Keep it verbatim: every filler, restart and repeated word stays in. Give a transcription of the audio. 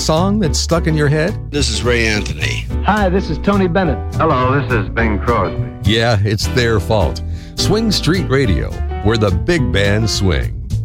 song that's stuck in your head? This is Ray Anthony. Hi, this is Tony Bennett. Hello, this is Bing Crosby. Yeah, it's their fault. Swing Street Radio, where the big band swing.